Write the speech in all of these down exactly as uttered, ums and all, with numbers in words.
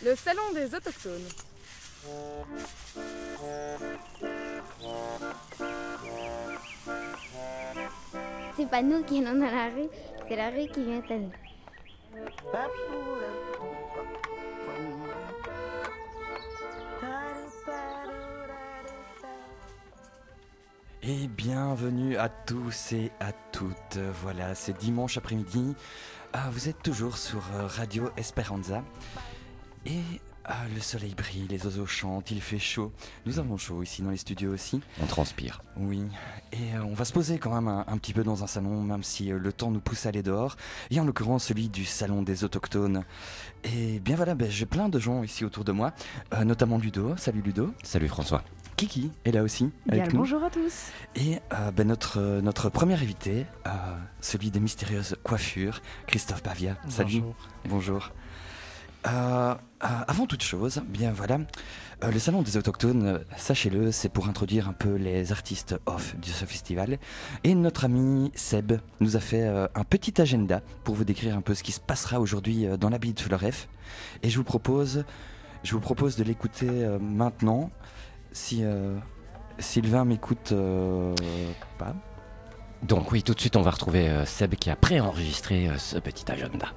Le salon des autochtones. C'est pas nous qui allons dans la rue, c'est la rue qui vient à nous. Et bienvenue à tous et à toutes. Voilà, c'est dimanche après-midi. Ah, vous êtes toujours sur Radio Esperanza. Et ah, le soleil brille, les oiseaux chantent, il fait chaud. Nous avons chaud ici dans les studios aussi. On transpire. Oui, et euh, on va se poser quand même un, un petit peu dans un salon, même si euh, le temps nous pousse à aller dehors. Et en l'occurrence celui du salon des autochtones. Et bien voilà, ben, j'ai plein de gens ici autour de moi, euh, notamment Ludo. Salut Ludo. Salut François. Kiki est là aussi avec Bien, nous. bonjour à tous. Et euh, ben, notre, euh, notre premier invité, euh, celui des mystérieuses coiffures, Christophe Pavia. Salut. Bonjour. Bonjour. Euh, euh, avant toute chose, bien voilà, euh, le salon des autochtones, euh, sachez-le, c'est pour introduire un peu les artistes off de ce festival. Et notre ami Seb nous a fait euh, un petit agenda pour vous décrire un peu ce qui se passera aujourd'hui euh, dans l'abbaye de Fleuref. Et je vous propose, je vous propose de l'écouter euh, maintenant. Si euh, Sylvain m'écoute euh, pas. Donc oui, tout de suite on va retrouver euh, Seb qui a préenregistré euh, ce petit agenda.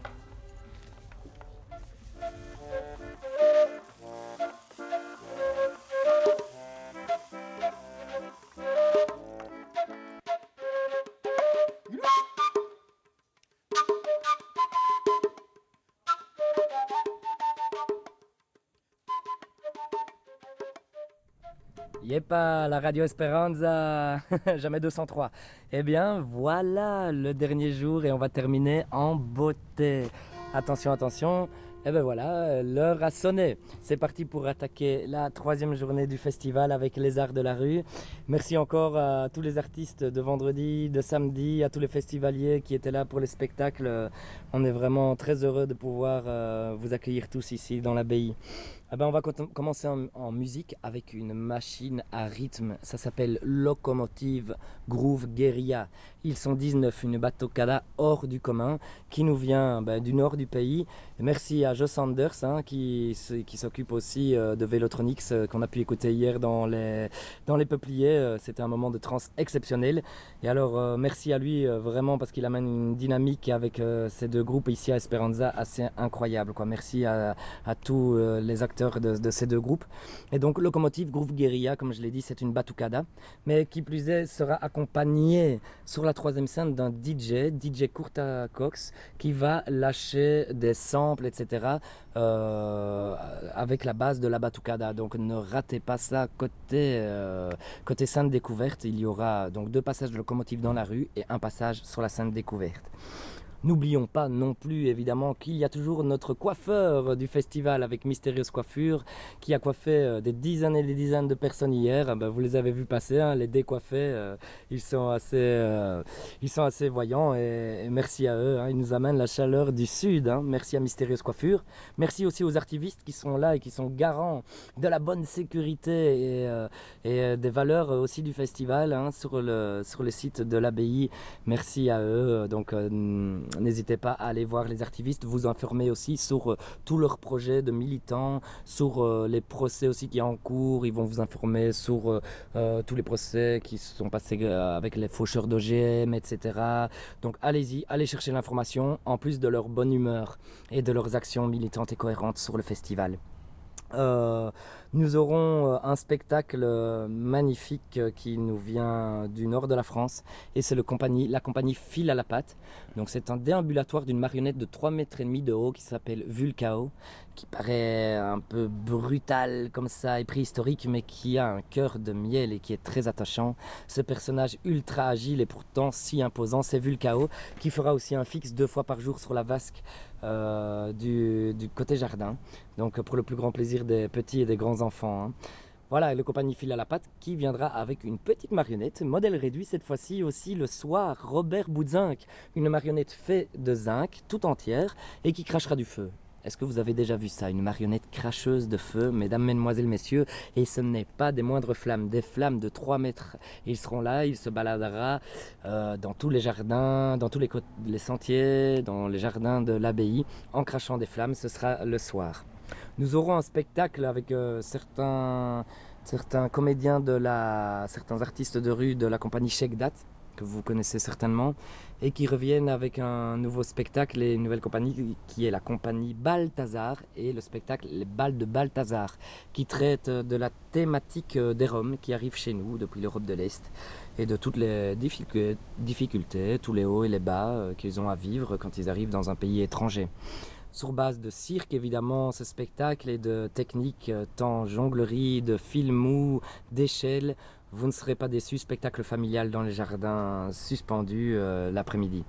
Yepa, la Radio Esperanza, jamais deux cent trois. Eh bien, voilà le dernier jour et on va terminer en beauté. Attention, attention. Eh bien voilà, l'heure a sonné. C'est parti pour attaquer la troisième journée du festival avec les arts de la rue. Merci encore à tous les artistes de vendredi, de samedi, à tous les festivaliers qui étaient là pour les spectacles. On est vraiment très heureux de pouvoir euh, vous accueillir tous ici dans l'abbaye. Eh ben, on va com- commencer en, en musique avec une machine à rythme. Ça s'appelle Locomotive Groove Guerilla. Ils sont dix-neuf, une batucada hors du commun qui nous vient ben, du nord du pays. Et merci à Joe Sanders hein, qui, qui s'occupe aussi euh, de Velotronics euh, qu'on a pu écouter hier dans les, dans les peupliers. Euh, c'était un moment de trance exceptionnel. Et alors euh, merci à lui euh, vraiment parce qu'il amène une dynamique avec euh, ces deux groupes ici à Esperanza assez incroyable, quoi. Merci à, à tous euh, les acteurs De, de ces deux groupes. Et donc Locomotive Groove Guerilla, comme je l'ai dit, c'est une batucada, mais qui plus est sera accompagnée sur la troisième scène d'un D J, D J Kurta Cox, qui va lâcher des samples, et cetera euh, avec la base de la batucada. Donc ne ratez pas ça. Côté, euh, côté scène découverte, il y aura donc deux passages de Locomotive dans la rue et un passage sur la scène découverte. N'oublions pas non plus évidemment qu'il y a toujours notre coiffeur du festival avec Mystérieuse Coiffure qui a coiffé des dizaines et des dizaines de personnes hier. Ben, vous les avez vus passer, hein, les décoiffés, euh, ils, sont assez, euh, ils sont assez voyants et, et merci à eux, hein, ils nous amènent la chaleur du sud. Hein. Merci à Mystérieuse Coiffure. Merci aussi aux artivistes qui sont là et qui sont garants de la bonne sécurité et, euh, et des valeurs aussi du festival hein, sur, le, sur le site de l'abbaye. Merci à eux. Donc, euh, n'hésitez pas à aller voir les activistes, vous informer aussi sur euh, tous leurs projets de militants, sur euh, les procès aussi qui sont en cours. Ils vont vous informer sur euh, euh, tous les procès qui se sont passés euh, avec les faucheurs d'O G M, et cetera. Donc allez-y, allez chercher l'information, en plus de leur bonne humeur et de leurs actions militantes et cohérentes sur le festival. Euh, nous aurons un spectacle magnifique qui nous vient du nord de la France et c'est le compagnie, la compagnie Fil à la patte. Donc c'est un déambulatoire d'une marionnette de trois mètres et demi de haut qui s'appelle Vulcao, qui paraît un peu brutal comme ça et préhistorique, mais qui a un cœur de miel et qui est très attachant. Ce personnage ultra agile et pourtant si imposant, c'est Vulcao, qui fera aussi un fixe deux fois par jour sur la vasque euh, du, du côté jardin. Donc pour le plus grand plaisir des petits et des grands enfants. Hein. Voilà, le compagnie Fil à la patte qui viendra avec une petite marionnette, modèle réduit cette fois-ci aussi le soir, Robert Boudzinck, une marionnette faite de zinc, tout entière, et qui crachera du feu. Est-ce que vous avez déjà vu ça, une marionnette cracheuse de feu, mesdames, mesdemoiselles, messieurs? Et ce n'est pas des moindres flammes, des flammes de trois mètres. Ils seront là, il se baladera euh, dans tous les jardins, dans tous les, les sentiers, dans les jardins de l'abbaye, en crachant des flammes, ce sera le soir. Nous aurons un spectacle avec euh, certains, certains comédiens, de la, certains artistes de rue de la compagnie Shekdat, que vous connaissez certainement, et qui reviennent avec un nouveau spectacle et une nouvelle compagnie qui est la compagnie Balthazar, et le spectacle Les Balles de Balthazar, qui traite de la thématique des Roms qui arrivent chez nous depuis l'Europe de l'Est et de toutes les difficultés, tous les hauts et les bas qu'ils ont à vivre quand ils arrivent dans un pays étranger. Sur base de cirque, évidemment, ce spectacle et de techniques, tant jonglerie, de fil mou, d'échelle. Vous ne serez pas déçus, spectacle familial dans les jardins suspendus euh, l'après-midi.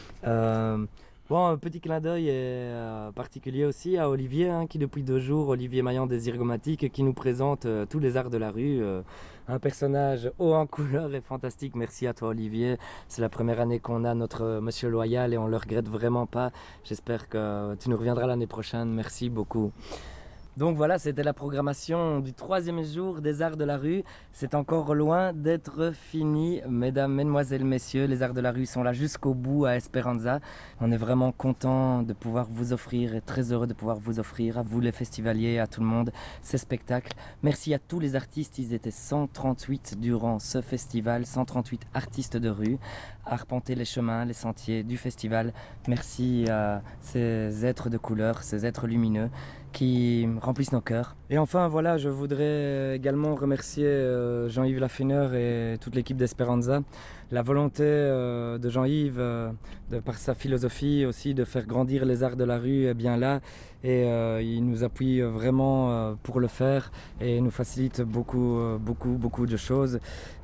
Euh, bon, un petit clin d'œil est, euh, particulier aussi à Olivier, hein, qui depuis deux jours, Olivier Maillan des Zyrgomatiques, qui nous présente euh, tous les arts de la rue. Euh, un personnage haut en couleur et fantastique. Merci à toi, Olivier. C'est la première année qu'on a notre euh, Monsieur Loyal et on ne le regrette vraiment pas. J'espère que tu nous reviendras l'année prochaine. Merci beaucoup. Donc voilà, c'était la programmation du troisième jour des Arts de la Rue. C'est encore loin d'être fini. Mesdames, Mesdemoiselles, Messieurs, les Arts de la Rue sont là jusqu'au bout à Esperanza. On est vraiment content de pouvoir vous offrir et très heureux de pouvoir vous offrir à vous les festivaliers, à tout le monde, ces spectacles. Merci à tous les artistes. Ils étaient cent trente-huit durant ce festival, cent trente-huit artistes de rue, à arpenter les chemins, les sentiers du festival. Merci à ces êtres de couleur, ces êtres lumineux qui remplissent nos cœurs. Et enfin, voilà, je voudrais également remercier euh, Jean-Yves Lafeneur et toute l'équipe d'Esperanza. La volonté euh, de Jean-Yves, euh, de, par sa philosophie aussi, de faire grandir les arts de la rue est bien là. Et euh, il nous appuie vraiment euh, pour le faire et nous facilite beaucoup, euh, beaucoup, beaucoup de choses.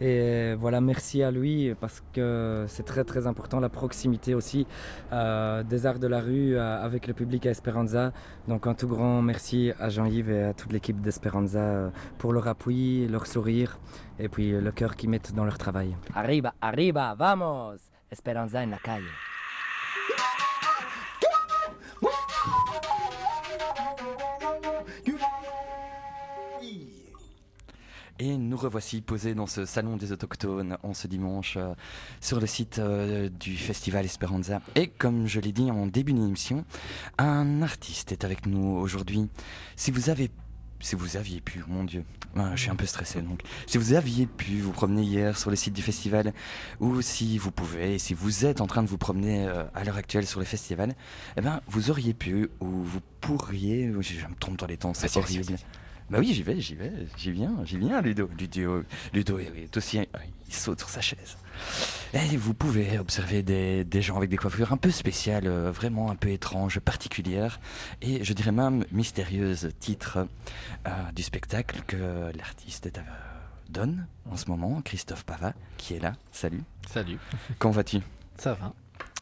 Et voilà, merci à lui parce que c'est très, très important, la proximité aussi euh, des arts de la rue euh, avec le public à Esperanza. Donc un tout grand merci à Jean-Yves et à toute l'équipe d'Esperanza euh, pour leur appui, leur sourire et puis le cœur qu'ils mettent dans leur travail. Arriba, arriba, vamos! Esperanza en la calle. Et nous revoici posés dans ce salon des autochtones en ce dimanche euh, sur le site euh, du festival Esperanza. Et comme je l'ai dit en début d'émission, un artiste est avec nous aujourd'hui. Si vous avez Si vous aviez pu, mon Dieu, ah, je suis un peu stressé donc. Si vous aviez pu vous promener hier sur le site du festival, ou si vous pouvez, si vous êtes en train de vous promener euh, à l'heure actuelle sur le festival, eh ben vous auriez pu, ou vous pourriez, je, je me trompe dans les temps, c'est horrible. Bah oui, j'y vais, j'y vais, j'y viens, j'y viens, Ludo. Ludo, Ludo est aussi, il saute sur sa chaise. Et vous pouvez observer des, des gens avec des coiffures un peu spéciales, euh, vraiment un peu étranges, particulières, et je dirais même mystérieuses. Titre euh, du spectacle que l'artiste est, euh, donne en ce moment, Christophe Pava, qui est là. Salut. Salut. Comment vas-tu ? Ça va.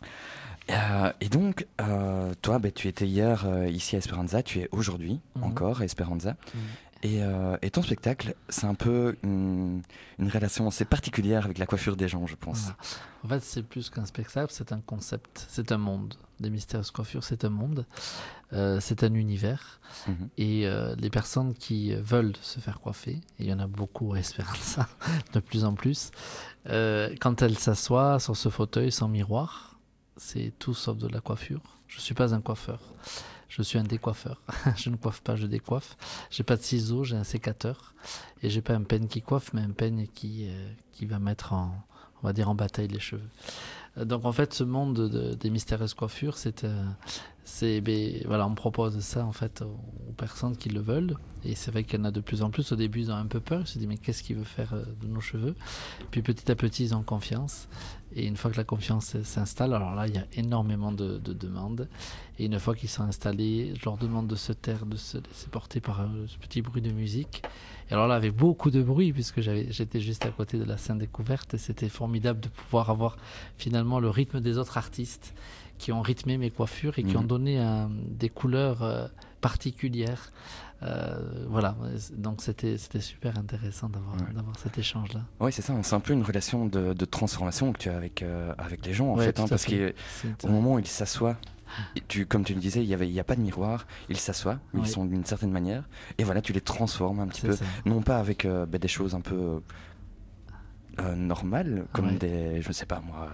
Euh, et donc, euh, toi, bah, tu étais hier euh, ici à Esperanza, tu es aujourd'hui mmh. encore à Esperanza. Mmh. Et, euh, et ton spectacle, c'est un peu une, une relation assez particulière avec la coiffure des gens, je pense. Voilà. En fait, c'est plus qu'un spectacle, c'est un concept, c'est un monde. Des mystérieuses coiffures, c'est un monde, euh, c'est un univers. Mmh. Et euh, les personnes qui veulent se faire coiffer, et il y en a beaucoup à Esperanza, de plus en plus, euh, quand elles s'assoient sur ce fauteuil sans miroir, c'est tout sauf de la coiffure. Je ne suis pas un coiffeur. Je suis un décoiffeur. Je ne coiffe pas, je décoiffe. J'ai pas de ciseaux, j'ai un sécateur. Et j'ai pas un peigne qui coiffe, mais un peigne qui, euh, qui va mettre en, on va dire, en bataille les cheveux. Donc en fait, ce monde de, de, des mystérieuses coiffures, c'est, euh, c'est, ben, voilà, on propose ça en fait aux, aux personnes qui le veulent. Et c'est vrai qu'il y en a de plus en plus. Au début, ils ont un peu peur. Ils se disent mais qu'est-ce qu'il veut faire de nos cheveux ? Puis petit à petit, ils ont confiance. Et une fois que la confiance s'installe, alors là, il y a énormément de, de demandes. Et une fois qu'ils sont installés, je leur demande de se taire, de se laisser porter par euh, ce petit bruit de musique. Et alors là, avec beaucoup de bruit, puisque j'avais, j'étais juste à côté de la scène découverte, et c'était formidable de pouvoir avoir finalement le rythme des autres artistes qui ont rythmé mes coiffures et mmh. qui ont donné un, des couleurs euh, particulières. Euh, voilà, donc c'était, c'était super intéressant d'avoir, ouais. d'avoir cet échange-là. Oui, c'est ça, c'est un peu une relation de, de transformation que tu as avec, euh, avec les gens, en ouais, fait, hein, parce qu'au moment où ils s'assoient, tu, comme tu le disais, il n'y a pas de miroir, ils s'assoient, oui. ils sont d'une certaine manière, et voilà, tu les transformes un petit c'est peu, ça. Non pas avec euh, bah, des choses un peu euh, normales, comme ouais. des, je ne sais pas moi...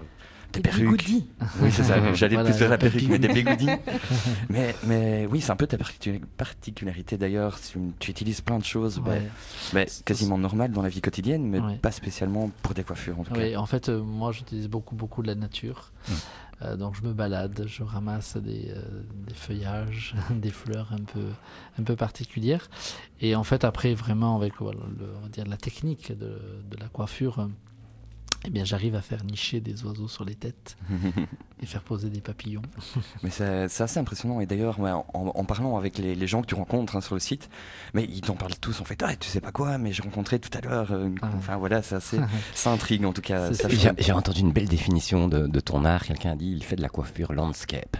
des, des perruques. Bigoudis. Oui, c'est ça. J'allais Voilà, plus faire la perruque, mais des bigoudis. bigoudis. mais, mais oui, c'est un peu ta particu- particularité d'ailleurs. Tu, tu utilises plein de choses Ouais. bah, bah, quasiment normales dans la vie quotidienne, mais Ouais. pas spécialement pour des coiffures en tout cas. Oui, en fait, euh, moi, j'utilise beaucoup, beaucoup de la nature. Mm. Euh, donc, je me balade, je ramasse des, euh, des feuillages, des fleurs un peu, un peu particulières. Et en fait, après, vraiment, avec voilà, le, on va dire, la technique de, de la coiffure, euh, eh bien, j'arrive à faire nicher des oiseaux sur les têtes et faire poser des papillons. Mais c'est, c'est assez impressionnant. Et d'ailleurs, ouais, en, en parlant avec les, les gens que tu rencontres hein, sur le site, mais ils t'en parlent tous en fait. Ah, tu sais pas quoi, mais j'ai rencontré tout à l'heure. euh, Ah. Enfin voilà, c'est assez, ça intrigue en tout cas. C'est Ça sûr. fait- J'ai j'ai entendu une belle définition de, de ton art. Quelqu'un a dit il fait de la coiffure landscape.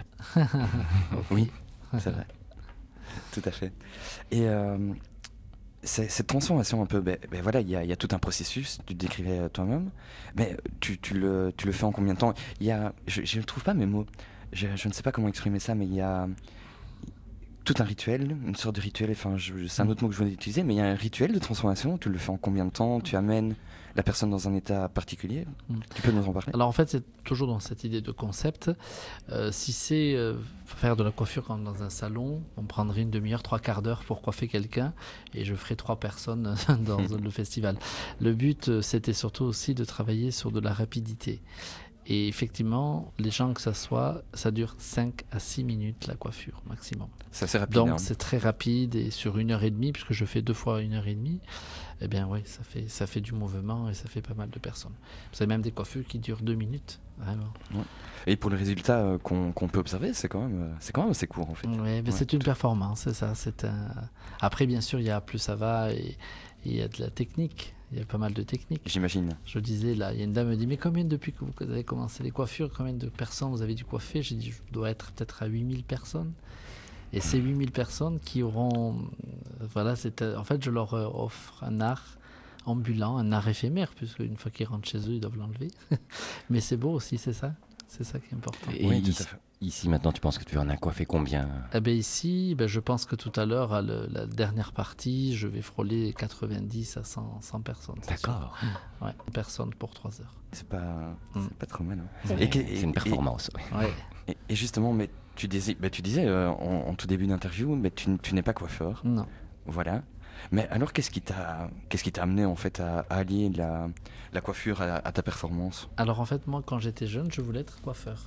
Oui, c'est vrai. Tout à fait. Et euh, c'est- cette transformation un peu, ben, ben voilà, il y, a- il y a tout un processus, tu le décrivais euh, toi-même, mais tu, tu, le, tu le fais en combien de temps? Il y a, je ne trouve pas mes mots, je, je ne sais pas comment exprimer ça, mais il y a tout un rituel, une sorte de rituel, enfin je- c'est un autre mot que je voulais utiliser, mais il y a un rituel de transformation, tu le fais en combien de temps? Tu amènes la personne dans un état particulier? Mm. Tu peux nous en parler? Alors en fait, c'est toujours dans cette idée de concept. Euh, si c'est euh, faire de la coiffure comme dans un salon, on prendrait une demi-heure, trois quarts d'heure pour coiffer quelqu'un et je ferai trois personnes dans le festival. Le but, euh, c'était surtout aussi de travailler sur de la rapidité. Et effectivement, les gens que ça soit, ça dure cinq à six minutes la coiffure maximum. C'est assez rapide. Donc hein. c'est très rapide et sur une heure et demie, puisque je fais deux fois une heure et demie, eh bien oui, ça fait, ça fait du mouvement et ça fait pas mal de personnes. Vous avez même des coiffures qui durent deux minutes, vraiment. Et pour le résultat euh, qu'on, qu'on peut observer, c'est quand même, euh, c'est quand même assez court en fait. Oui, mais Ouais, c'est une tout- performance, c'est ça. C'est un... Après, bien sûr, il y a plus ça va et et il y a de la technique. Il y a pas mal de techniques. J'imagine. Je disais là, il y a une dame qui me dit mais combien depuis que vous avez commencé les coiffures, combien de personnes vous avez dû coiffer? J'ai dit je dois être peut-être à huit mille personnes. Et ces huit mille personnes qui auront, euh, voilà, c'est, euh, en fait, je leur euh, offre un art ambulant, un art éphémère, puisque une fois qu'ils rentrent chez eux, ils doivent l'enlever. Mais c'est beau aussi, c'est ça, c'est ça qui est important. Et Oui, tout ici, à fait. ici, maintenant, tu penses que tu en as coiffé combien? Eh ben ici, ben je pense que tout à l'heure, à le- la dernière partie, je vais frôler quatre-vingt-dix à cent, cent personnes. c'est sûr. D'accord. Ouais, une personne pour trois heures. C'est pas, Mm. c'est pas trop mal. hein. C'est Et que- c'est une et- performance. ouais. Ouais. Et, et justement, mais tu disais, bah, tu disais euh, en, en tout début d'interview, mais tu, tu n'es pas coiffeur, Non. voilà. Mais alors, qu'est-ce qui t'a, qu'est-ce qui t'a amené en fait à, à allier la, la coiffure à, à ta performance? Alors en fait, moi, quand j'étais jeune, je voulais être coiffeur.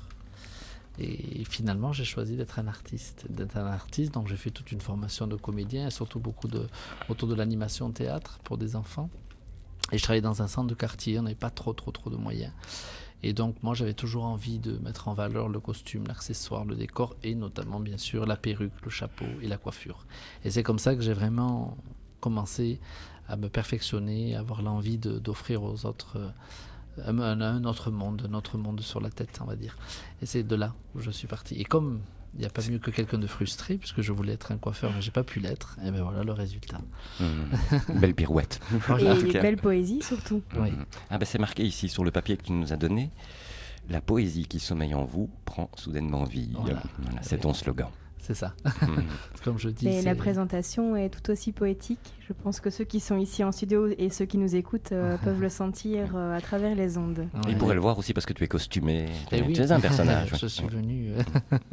Et finalement, j'ai choisi d'être un artiste. D'être un artiste, donc j'ai fait toute une formation de comédien, et surtout beaucoup de, autour de l'animation théâtre pour des enfants. Et je travaillais dans un centre de quartier, on n'avait pas trop, trop, trop de moyens. Et donc, moi, j'avais toujours envie de mettre en valeur le costume, l'accessoire, le décor, et notamment, bien sûr, la perruque, le chapeau et la coiffure. Et c'est comme ça que j'ai vraiment commencé à me perfectionner, à avoir l'envie de, d'offrir aux autres euh, un, un- un autre monde, un autre monde sur la tête, on va dire. Et c'est de là où je suis parti. Et comme il n'y a pas mieux que quelqu'un de frustré, puisque je voulais être un coiffeur, mais j'ai pas pu l'être, et bien voilà le résultat. Mmh. Belle pirouette. Et en tout les cas. belles poésies surtout. Oui. Mmh. Ah ben c'est marqué ici sur le papier que tu nous as donné. La poésie qui sommeille en vous prend soudainement vie. Voilà. Voilà, c'est ton slogan. C'est ça. Mmh. Comme je dis, Mais c'est... la présentation est tout aussi poétique. Je pense que ceux qui sont ici en studio et ceux qui nous écoutent euh, peuvent le sentir euh, à travers les ondes. Ouais. Ils pourraient le voir aussi parce que tu es costumé. Tu Eh es, oui. tu es un personnage. Je suis venu. euh,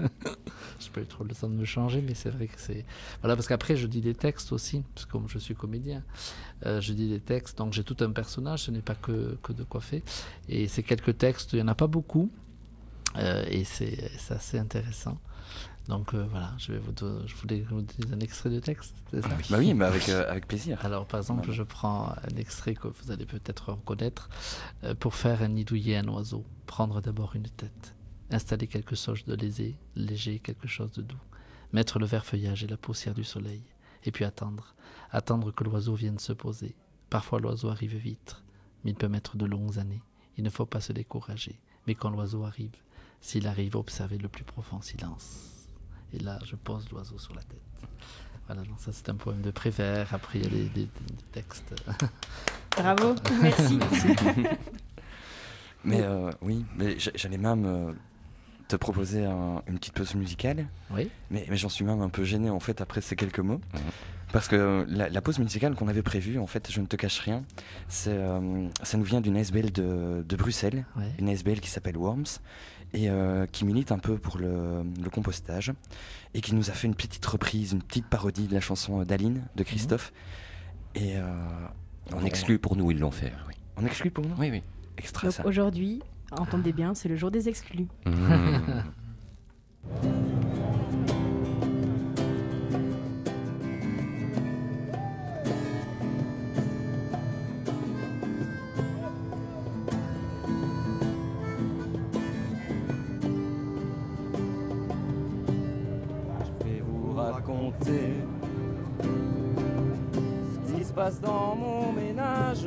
j'ai pas eu trop le temps de me changer, mais c'est vrai que c'est. Voilà, parce qu'après, je dis des textes aussi, parce que comme je suis comédien, euh, je dis des textes, donc j'ai tout un personnage, ce n'est pas que, que de coiffer. Et ces quelques textes, il n'y en a pas beaucoup, euh, et c'est, c'est assez intéressant. Donc euh, voilà, je, vais vous do- je voulais vous dire un extrait de texte, c'est ça? Bah oui, mais avec, euh, avec plaisir. Alors, par exemple, Voilà. je prends un extrait que vous allez peut-être reconnaître. Euh, pour faire un nid douillet un oiseau, prendre d'abord une tête, installer quelque chose de lésé, léger, quelque chose de doux, mettre le vert feuillage et la poussière du soleil, et puis attendre, attendre que l'oiseau vienne se poser. Parfois, l'oiseau arrive vite, mais il peut mettre de longues années. Il ne faut pas se décourager, mais quand l'oiseau arrive, s'il arrive, observer le plus profond silence. Et là, je pose l'oiseau sur la tête. Voilà, donc ça c'est un poème de Prévert. Après, il y a des, des- des textes. Bravo, merci. Mais euh, oui, mais j'a- j'allais même euh, te proposer un- une petite pause musicale. Oui. Mais, mais j'en suis même un peu gêné en fait après ces quelques mots. Mhm. Parce que la, la pause musicale qu'on avait prévue, en fait, je ne te cache rien, c'est, euh, ça nous vient d'une A S B L de, de Bruxelles, Ouais. une A S B L qui s'appelle Worms, et euh, qui milite un peu pour le, le compostage, et qui nous a fait une petite reprise, une petite parodie de la chanson d'Aline, de Christophe. Et euh, On exclut pour nous, ils l'ont fait. Oui, On exclut pour nous oui. oui. Extra Donc ça. aujourd'hui, entendez bien, c'est le jour des exclus. Mmh. Je vais vous raconter ce qui se passe dans mon ménage.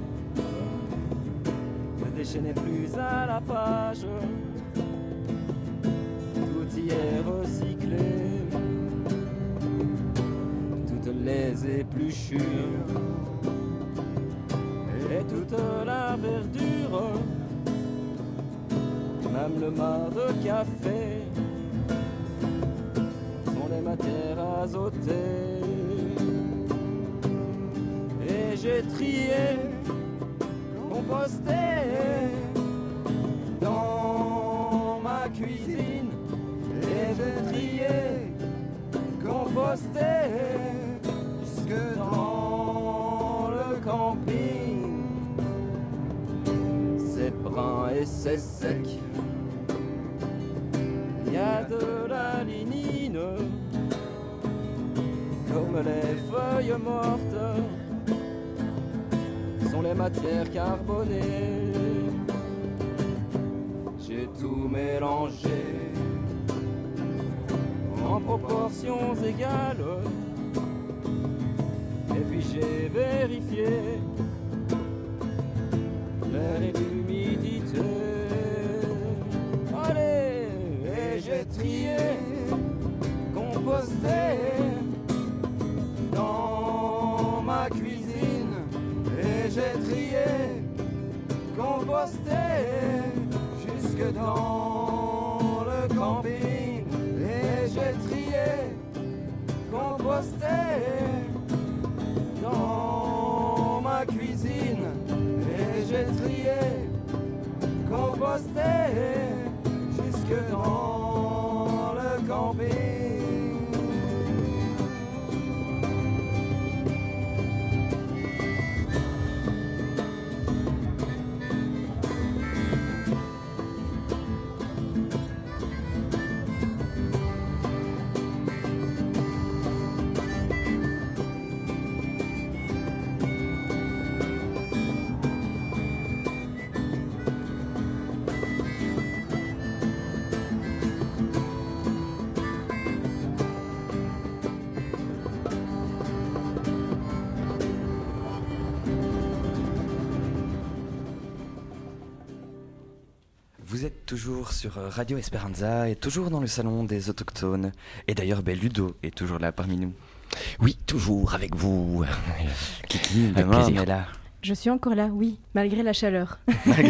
Le déchet n'est plus à la page. Tout y est recyclé. Toutes les épluchures et toute la verdure, même le marc de café, sont des matières azotées. Et j'ai trié, composté dans ma cuisine. Et j'ai trié, composté jusque dans le camping. C'est brun et c'est sec. Il y a de la lignine, comme les feuilles mortes, sont les matières carbonées. J'ai tout mélangé en proportions égales, et puis j'ai vérifié l'air et l'humidité. Allez, et j'ai trié, composté dans ma cuisine. Et j'ai trié, composté jusque dans le camping. Et j'ai trié, composté dans ma cuisine. Et j'ai trié, composté jusque dans le camping. Vous êtes toujours sur Radio Esperanza et toujours dans le salon des autochtones. Et d'ailleurs, ben, Ludo est toujours là parmi nous. Oui, toujours avec vous. Kiki, Avec demain, plaisir. on est là. Je suis encore là, oui, malgré la chaleur.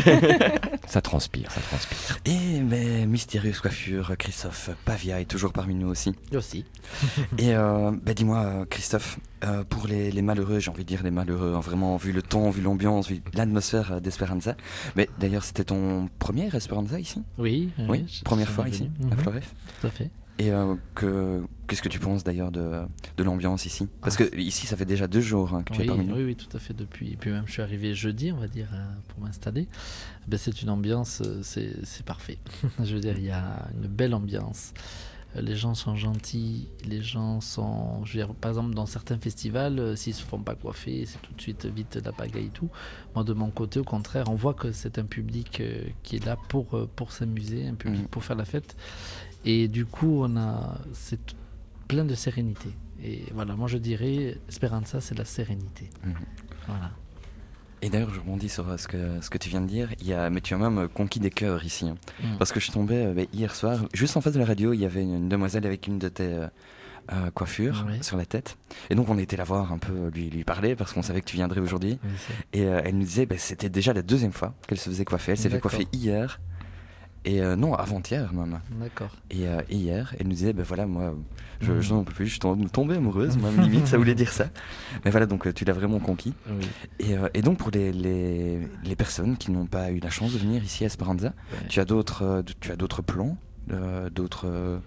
Ça transpire, ça transpire. Et mais mystérieuse coiffure, Christophe Pavia est toujours parmi nous aussi. Aussi. Et euh, ben, dis-moi, euh, Christophe, euh, pour les, les malheureux, j'ai envie de dire les malheureux, hein, vraiment, vu le ton, vu l'ambiance, vu l'atmosphère euh, d'Esperanza. Mais d'ailleurs, c'était ton premier Esperanza ici? Oui. Oui, je- première je fois suis ici, venu. à Mhm, Floref. Tout à fait. Et euh, que, qu'est-ce que tu penses d'ailleurs de, de l'ambiance ici? Parce que ici, ça fait déjà deux jours hein, que tu es Oui, parmi nous. oui, oui, tout à fait. Depuis, et puis même, je suis arrivé jeudi, on va dire, euh, pour m'installer. Ben, c'est une ambiance, euh, c'est, c'est parfait. Je veux dire, il y a une belle ambiance. Euh, Les gens sont gentils, les gens sont, je veux dire, par exemple, dans certains festivals, euh, s'ils se font pas coiffer, c'est tout de suite vite la pagaille et tout. Moi, de mon côté, au contraire, on voit que c'est un public euh, qui est là pour euh, pour s'amuser, un public Mhm. pour faire la fête. Et du coup, on a, c'est t- plein de sérénité. Et voilà, moi je dirais, Esperanza, c'est la sérénité. Mhm. Voilà. Et d'ailleurs, je rebondis sur euh, ce que, ce que tu viens de dire. Il y a, mais tu as même euh, conquis des cœurs ici. hein. Mm. Parce que je suis tombé euh, ben, hier soir, juste en face de la radio, il y avait une, une demoiselle avec une de tes euh, euh, coiffures Ouais. sur la tête. Et donc, on était la voir un peu, lui, lui parler, parce qu'on savait que tu viendrais aujourd'hui. Oui, c'est- Et euh, elle nous disait, ben, c'était déjà la deuxième fois qu'elle se faisait coiffer. Elle s'est fait D'accord. coiffer hier. Et euh, non, avant-hier même. D'accord. Et, euh, et hier, elle nous disait, ben voilà, moi, je, mmh. je n'en peux plus, je suis tom- tombée amoureuse, même limite, ça voulait dire ça. Mais voilà, donc tu l'as vraiment conquis. Oui. Et, euh, et donc pour les, les, les personnes qui n'ont pas eu la chance de venir ici à Esperanza, ouais. tu as d'autres, euh, tu as d'autres plans, euh, d'autres euh,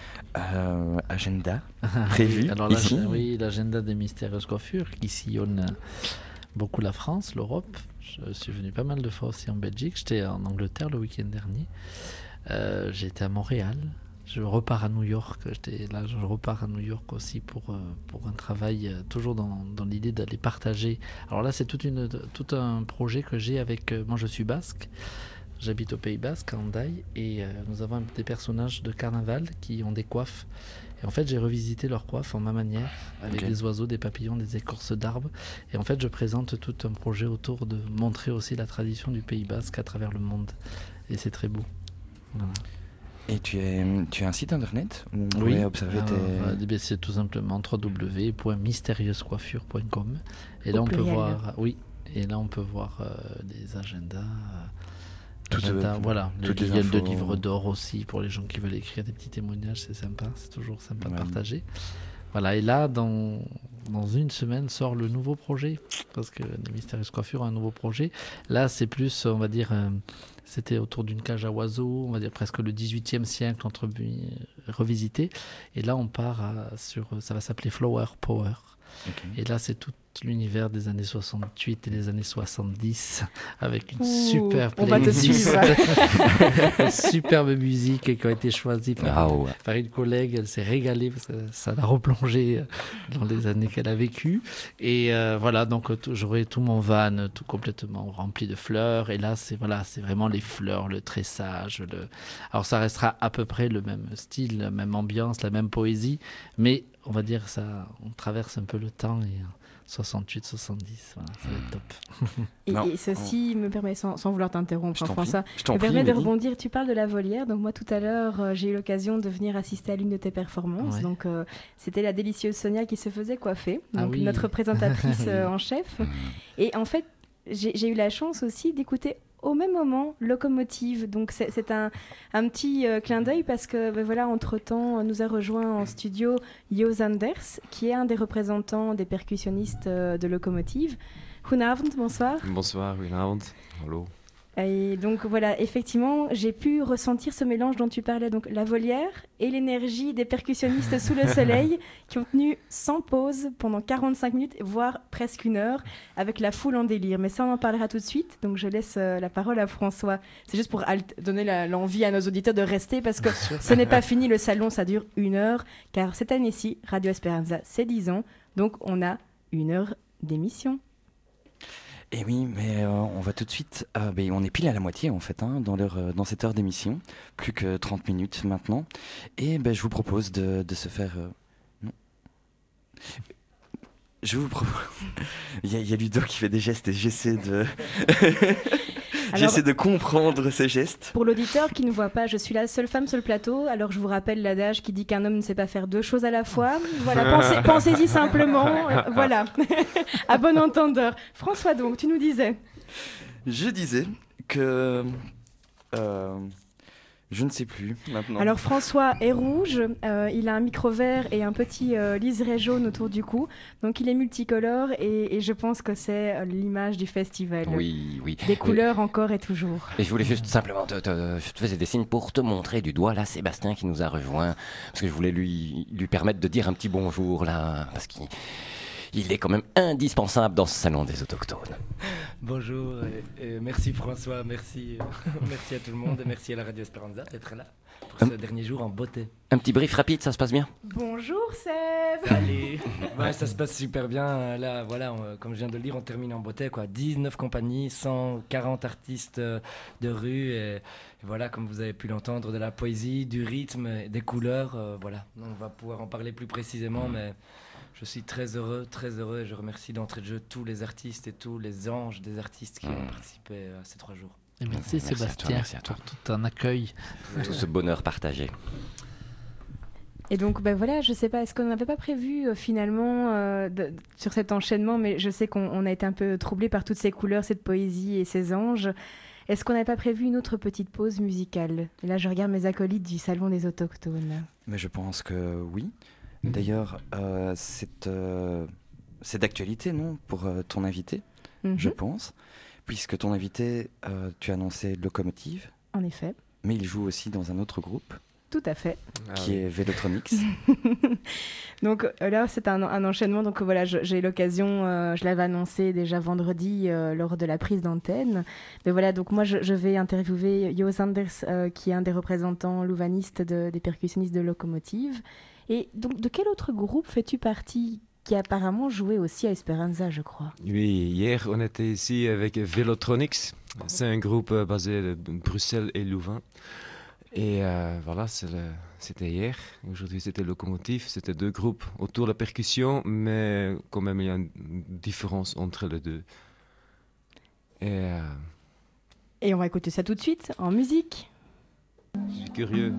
euh, agendas prévus oui, alors ici. Oui, l'agenda des mystérieuses coiffures qui sillonne beaucoup la France, l'Europe. Je suis venu pas mal de fois aussi en Belgique. J'étais en Angleterre le week-end dernier. Euh, j'étais à Montréal. Je repars à New York. J'étais là, je repars à New York aussi pour, euh, pour un travail, euh, toujours dans, dans l'idée d'aller partager. Alors là, c'est toute une, tout un projet que j'ai avec... Euh, moi, je suis basque. J'habite au Pays Basque, à Hendaye. Et euh, nous avons des personnages de carnaval qui ont des coiffes. Et en fait, j'ai revisité leurs coiffes en ma manière, avec okay. des oiseaux, des papillons, des écorces d'arbres. Et en fait, je présente tout un projet autour de montrer aussi la tradition du Pays Basque à travers le monde. Et c'est très beau. Voilà. Et tu, es, tu as un site internet où on oui. pourrait observer tes... euh, C'est tout simplement w w w point mystérieuse coiffure point com. Et là, on peut voir... Oui, et là, on peut voir euh, des agendas... Tout agenda, euh, voilà, les guignols de livres d'or aussi pour les gens qui veulent écrire des petits témoignages, c'est sympa, c'est toujours sympa ouais. de partager. Voilà, et là, dans, dans une semaine sort le nouveau projet, parce que les Mystérieuses Coiffures ont un nouveau projet. Là, c'est plus, on va dire, euh, c'était autour d'une cage à oiseaux, on va dire presque le dix-huitième siècle entre euh, revisité. Et là, on part à, sur, ça va s'appeler Flower Power. Okay. Et là, c'est tout l'univers des années soixante-huit et des années soixante-dix avec une Ouh, superbe playlist, une superbe musique qui a été choisie par, ah ouais. par une collègue. Elle s'est régalée parce que ça l'a replongée dans les années qu'elle a vécues. Et euh, voilà, donc tout, j'aurai tout mon van tout complètement rempli de fleurs. Et là, c'est voilà, c'est vraiment les fleurs, le tressage. Le... Alors, ça restera à peu près le même style, la même ambiance, la même poésie, mais on va dire ça, on traverse un peu le temps et soixante-huit soixante-dix, voilà, ça va être top. Et, non, et ceci on... me permet, sans, sans vouloir t'interrompre, François, me prie, permet de rebondir. Tu parles de la volière, donc moi tout à l'heure, euh, j'ai eu l'occasion de venir assister à l'une de tes performances. Ouais. Donc euh, c'était la délicieuse Sonia qui se faisait coiffer, donc ah oui. notre présentatrice euh, en chef. Et en fait, j'ai, j'ai eu la chance aussi d'écouter au même moment Locomotive, donc c'est, c'est un, un petit euh, clin d'œil parce que ben voilà, entre-temps nous a rejoint en studio Jo Zanders qui est un des représentants des percussionnistes euh, de Locomotive. Goedenavond, bonsoir. Bonsoir, goedenavond, hallo. Et donc voilà, effectivement, j'ai pu ressentir ce mélange dont tu parlais, donc la volière et l'énergie des percussionnistes sous le soleil qui ont tenu sans pause pendant quarante-cinq minutes, voire presque une heure, avec la foule en délire. Mais ça, on en parlera tout de suite, donc je laisse euh, la parole à François. C'est juste pour alt- donner la, l'envie à nos auditeurs de rester, parce que ce n'est pas fini, le salon, ça dure une heure, car cette année-ci, Radio Esperanza, c'est dix ans, donc on a une heure d'émission. Et oui, mais euh, on va tout de suite... Euh, ben, on est pile à la moitié, en fait, hein, dans, leur, euh, dans cette heure d'émission. Plus que trente minutes maintenant. Et ben, je vous propose de, de se faire... Euh... Non. Je vous propose... Il y, a, il y a Ludo qui fait des gestes et j'essaie de... Alors, j'essaie de comprendre ces gestes. Pour l'auditeur qui ne voit pas, je suis la seule femme sur le plateau. Alors je vous rappelle l'adage qui dit qu'un homme ne sait pas faire deux choses à la fois. Voilà, pensez, pensez-y simplement. Euh, voilà, à bon entendeur. François, donc, tu nous disais. Je disais que... Euh... Je ne sais plus maintenant. Alors François est rouge, euh, il a un micro vert et un petit euh, liseré jaune autour du cou, donc il est multicolore et, et je pense que c'est euh, l'image du festival. Oui, oui. Des couleurs oui. encore et toujours. Et je voulais juste simplement, te, te, je te faisais des signes pour te montrer du doigt là Sébastien qui nous a rejoint, parce que je voulais lui, lui permettre de dire un petit bonjour là, parce qu'il... Il est quand même indispensable dans ce salon des autochtones. Bonjour, et, et merci François, merci, merci à tout le monde et merci à la Radio Esperanza d'être là pour ce um, dernier jour en beauté. Un petit brief rapide, ça se passe bien ? Bonjour Seb. Allez, ouais, ça se passe super bien. Là, voilà, on, comme je viens de le dire, on termine en beauté, quoi. dix-neuf compagnies, cent quarante artistes de rue et, et voilà, comme vous avez pu l'entendre, de la poésie, du rythme, des couleurs. Euh, voilà, on va pouvoir en parler plus précisément, mais... Je suis très heureux, très heureux et je remercie d'entrée de jeu tous les artistes et tous les anges des artistes qui mmh. ont participé à ces trois jours. Et merci, merci Sébastien à toi, merci à toi. Pour tout un accueil. Tout ce bonheur partagé. Et donc, ben voilà, je sais pas, est-ce qu'on n'avait pas prévu euh, finalement euh, de, sur cet enchaînement, mais je sais qu'on on a été un peu troublés par toutes ces couleurs, cette poésie et ces anges. Est-ce qu'on n'avait pas prévu une autre petite pause musicale? Et là, je regarde mes acolytes du Salon des Autochtones. Mais je pense que oui. D'ailleurs, euh, c'est, euh, c'est d'actualité, non, pour euh, ton invité, mm-hmm. je pense, puisque ton invité, euh, tu as annoncé Locomotive. En effet. Mais il joue aussi dans un autre groupe. Tout à fait. Ah qui oui. est Velotronics. Donc euh, là, c'est un, un enchaînement. Donc voilà, je, j'ai l'occasion, euh, je l'avais annoncé déjà vendredi euh, lors de la prise d'antenne. Mais voilà, donc moi, je, je vais interviewer Jo Sanders, euh, qui est un des représentants louvanistes de, des percussionnistes de Locomotive. Et donc, de quel autre groupe fais-tu partie qui a apparemment joué aussi à Esperanza, je crois? Oui, hier, on était ici avec Velotronics. C'est un groupe euh, basé de Bruxelles et Louvain. Et euh, voilà, c'est le, c'était hier. Aujourd'hui, c'était Locomotive. C'était deux groupes autour de la percussion, mais quand même, il y a une différence entre les deux. Et, euh... Et on va écouter ça tout de suite, en musique. Je suis curieux.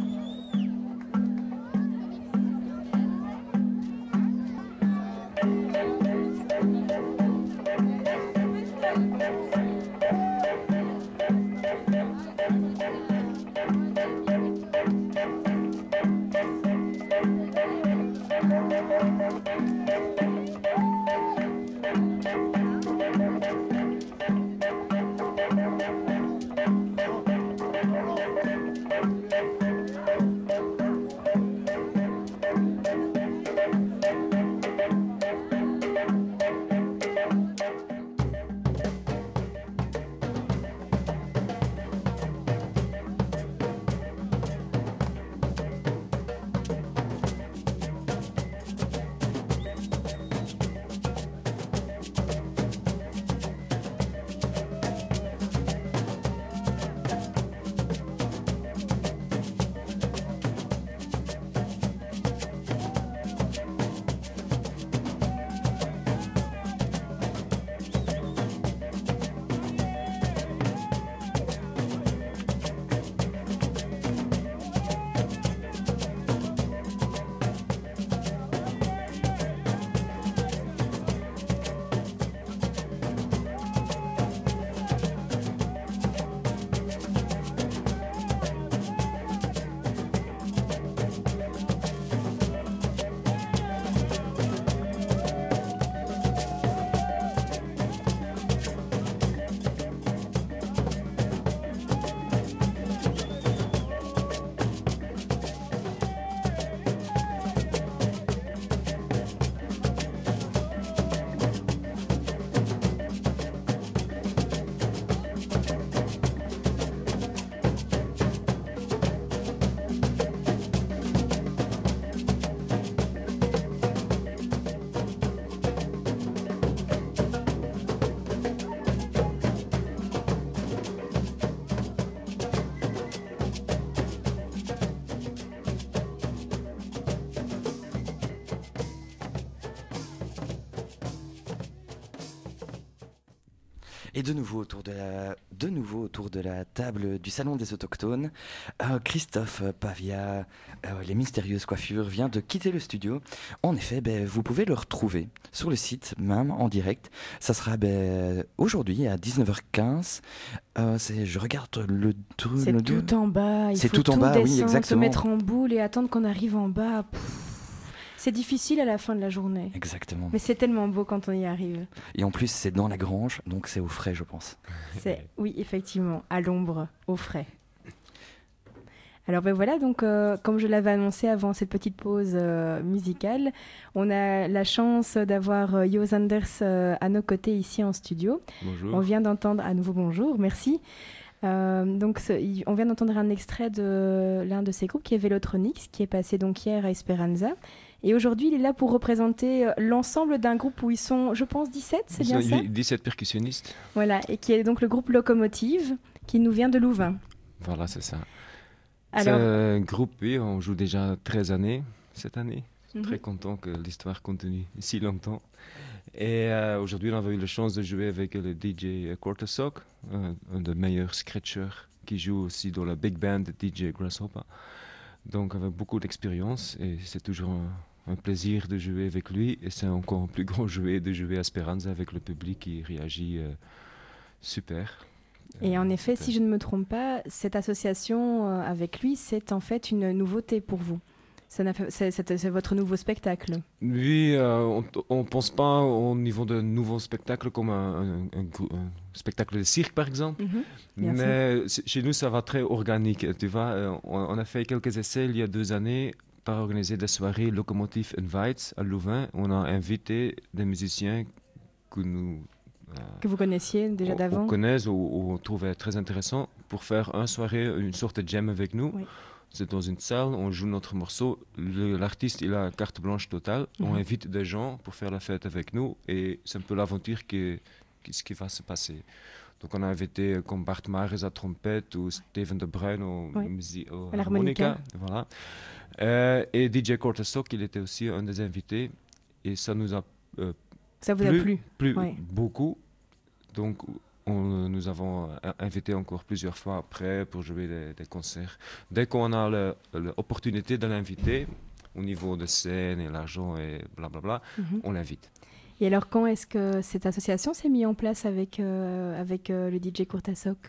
Et de nouveau autour de la, de nouveau autour de la table du Salon des Autochtones, euh, Christophe Pavia, euh, les mystérieuses coiffures, vient de quitter le studio. En effet, ben, vous pouvez le retrouver sur le site, même en direct. Ça sera ben, aujourd'hui à dix-neuf heures quinze. Euh, c'est, je regarde le... C'est le, tout en bas. Il c'est faut tout, tout en bas, descendre, oui, exactement. se mettre en boule et attendre qu'on arrive en bas. Pff. C'est difficile à la fin de la journée. Exactement. Mais c'est tellement beau quand on y arrive. Et en plus, c'est dans la grange, donc c'est au frais, je pense. C'est, oui, effectivement, à l'ombre, au frais. Alors ben voilà, donc euh, comme je l'avais annoncé avant cette petite pause euh, musicale, on a la chance d'avoir euh, Jo Sanders euh, à nos côtés ici en studio. Bonjour. On vient d'entendre à nouveau bonjour, merci. Euh, donc, ce, on vient d'entendre un extrait de l'un de ces groupes qui est Velotronics, qui est passé donc hier à Esperanza. Et aujourd'hui, il est là pour représenter l'ensemble d'un groupe où ils sont, je pense, dix-sept, c'est bien ça ? dix-sept percussionnistes. Voilà, et qui est donc le groupe Locomotive, qui nous vient de Louvain. Voilà, c'est ça. Alors... C'est un groupe, oui, on joue déjà treize années cette année. Mm-hmm. Très content que l'histoire continue si longtemps. Et euh, aujourd'hui, on avait eu la chance de jouer avec le D J Quartersock, un, un des meilleurs scratchers qui joue aussi dans la big band de D J Grasshopper. Donc, avec beaucoup d'expérience, et c'est toujours un, un plaisir de jouer avec lui. Et c'est encore un plus grand jouet de jouer à Esperanza avec le public qui réagit euh, super. Et Euh, en effet, c'était- si je ne me trompe pas, cette association euh, avec lui, c'est en fait une nouveauté pour vous. Ça n'a fait- C'est c'est- c'est votre nouveau spectacle. Oui, euh, on ne pense pas au niveau de nouveaux spectacles comme un, un- un grou- un spectacle de cirque, par exemple. Mhm, bien sûr. Mais c'est- chez nous, ça va très organique. Tu vois, Euh, on, on a fait quelques essais il y a deux années par organiser des soirées Locomotive Invites à Louvain. On a invité des musiciens que nous euh, Que vous connaissiez déjà on, on d'avant. connaît ou, ou on trouvait très intéressant pour faire une soirée, une sorte de jam avec nous. Oui. C'est dans une salle, on joue notre morceau. Le- L'artiste, il a carte blanche totale. On Mhm. invite des gens pour faire la fête avec nous et c'est un peu l'aventure qui, qui, ce qui va se passer. Donc on a invité euh, comme Bart Mares à trompette ou Steven De Bruin au, Oui. musi- au À l'harmonica. harmonica. Voilà. Euh, et D J Cortasock, il était aussi un des invités et ça nous a euh, Ça vous a plu, plu. plu Ouais. beaucoup. Donc on- nous avons euh, invité encore plusieurs fois après pour jouer des, des concerts. Dès qu'on a le- l'opportunité de l'inviter, au niveau de scène et l'argent et blablabla, Mhm. on l'invite. Et alors, quand est-ce que cette association s'est mise en place avec, euh, avec euh, le D J Courtasock?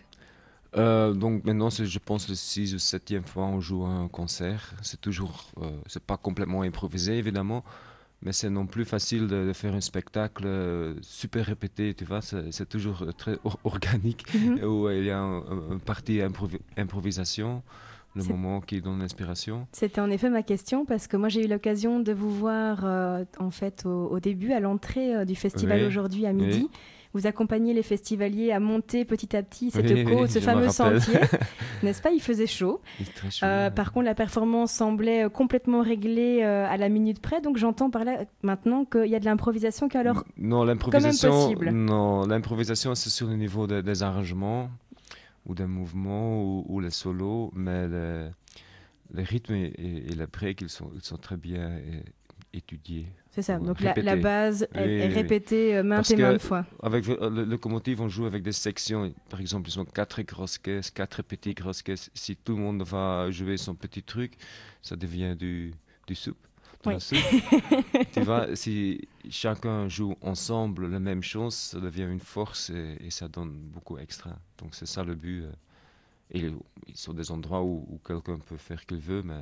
Euh, donc maintenant, c'est, je pense, le six ou septième fois on joue un concert. C'est toujours, euh, c'est pas complètement improvisé évidemment, mais c'est non plus facile de, de faire un spectacle euh, super répété, tu vois. C'est, c'est toujours euh, très or- organique Mhm. où il y a un, un- un parti improvi- improvisation, le C'est- moment qui donne l'inspiration. C'était en effet ma question parce que moi j'ai eu l'occasion de vous voir euh, en fait au, au début à l'entrée euh, du festival Oui, aujourd'hui à midi. oui. Vous accompagnez les festivaliers à monter petit à petit cette Oui, oui, côte, ce je me fameux rappelle. sentier, n'est-ce pas? Il faisait chaud. Il est très chaud. Euh, par contre, la performance semblait euh, complètement réglée euh, à la minute près. Donc j'entends par là euh, maintenant qu'il y a de l'improvisation. qu'alors Non, l'improvisation, possible. non, l'improvisation, c'est sur le niveau de- des arrangements ou des mouvements ou, ou les solos, mais le, le rythme et, et, et le break, ils sont, ils sont très bien é- étudiés. C'est ça. Ouais, Donc la, la répété. base est, Oui, est oui. répétée euh, maintes Parce et que maintes fois. Avec le, le locomotive, on joue avec des sections. Par exemple, ils ont quatre grosses caisses, quatre petites grosses caisses. Si tout le monde va jouer son petit truc, ça devient du, du soupe. de la Oui. soupe. Tu vois, si chacun joue ensemble la même chose, ça devient une force et, et ça donne beaucoup extra. Donc c'est ça le but. euh. Et ils sont des endroits où, où quelqu'un peut faire ce qu'il veut, mais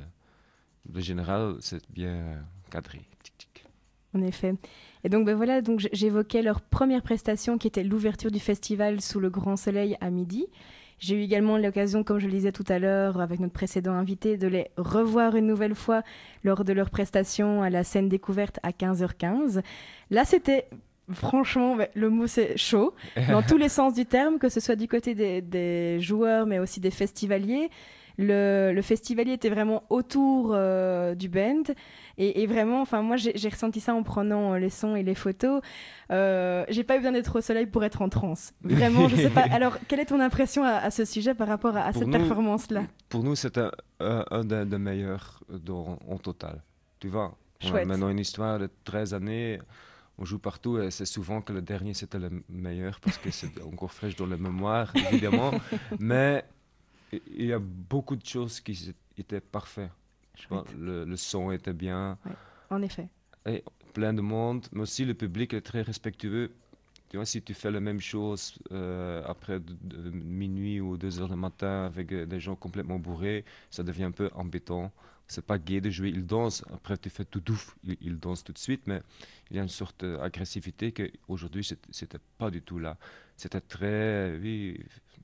en général, c'est bien euh, cadré. Tic, tic. En effet. Et donc ben voilà, donc j- j'évoquais leur première prestation qui était l'ouverture du festival sous le grand soleil à midi. J'ai eu également l'occasion, comme je le disais tout à l'heure avec notre précédent invité, de les revoir une nouvelle fois lors de leur prestation à la scène découverte à quinze heures quinze. Là, c'était franchement, ben, le mot c'est chaud, dans tous les sens du terme, que ce soit du côté des, des joueurs, mais aussi des festivaliers. Le, le festivalier était vraiment autour euh, du band. Et, et vraiment, enfin moi j'ai j'ai ressenti ça en prenant euh, les sons et les photos. Euh, j'ai pas eu besoin d'être au soleil pour être en transe. Vraiment, je sais pas. Alors, quelle est ton impression à, à ce sujet par rapport à, à Pour cette nous- performance-là? Pour nous, c'est un, un, un des, des meilleurs dans- en total. Tu vois, on a Chouette. maintenant une histoire de treize années. On joue partout et c'est souvent que le dernier c'était le meilleur parce que c'est encore fraîche dans la mémoire, évidemment. Mais il il y a beaucoup de choses qui s- étaient parfaites. Tu vois, Chouette. Le, le son était bien, En effet. et plein de monde, mais aussi le public est très respectueux. Tu vois, si tu fais la même chose euh, après de- de minuit ou deux heures du matin avec euh, des gens complètement bourrés, ça devient un peu embêtant. C'est pas gai de jouer, ils dansent. Après, tu fais tout douf, ils, ils dansent tout de suite, mais il y a une sorte d'agressivité qu'aujourd'hui, c'était c'était pas du tout là. C'était très. Oui,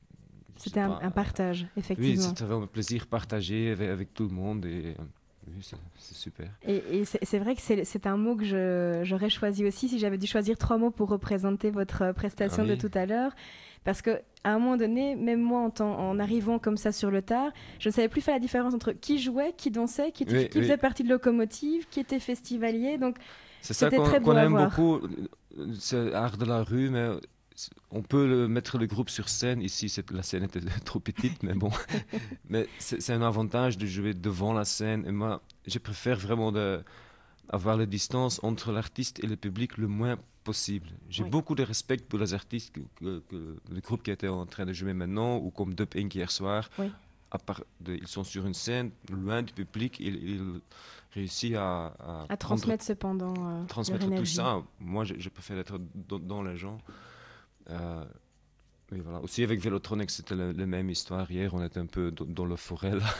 je sais C'était un, pas, un partage, Oui, effectivement. c'était vraiment un plaisir partagé avec, avec tout le monde et euh, oui, c'est c'est super. Et, et c'est c'est vrai que c'est c'est un mot que je- j'aurais choisi aussi si j'avais dû choisir trois mots pour représenter votre euh, prestation Ah oui. de tout à l'heure. Parce qu'à un moment donné, même moi, en, temps- en arrivant comme ça sur le tard, je ne savais plus faire la différence entre qui jouait, qui dansait, qui, était- Oui, qui oui. faisait partie de Locomotive, qui était festivalier. Donc, C'est ça C'était qu'on très beau qu'on à aime voir. beaucoup, euh, c'est art de la rue, mais c'est- on peut le, mettre le groupe sur scène. Ici, c'est- la scène était trop petite, mais bon. Mais c'est c'est un avantage de jouer devant la scène. Et moi, je préfère vraiment de, avoir la distance entre l'artiste et le public le moins possible. J'ai Oui. beaucoup de respect pour les artistes, que, que- que le groupe qui était en train de jouer maintenant, ou comme Dub Inc hier soir. Oui. À part de- ils sont sur une scène, loin du public, ils, ils réussissent à, à à prendre- transmettre cependant euh, transmettre leur tout énergie. ça. Moi, je, je préfère être dans, dans les gens. Euh, Oui, voilà. Aussi avec Velotronics, c'était la, la même histoire. Hier, on était un peu dans, dans la forêt là,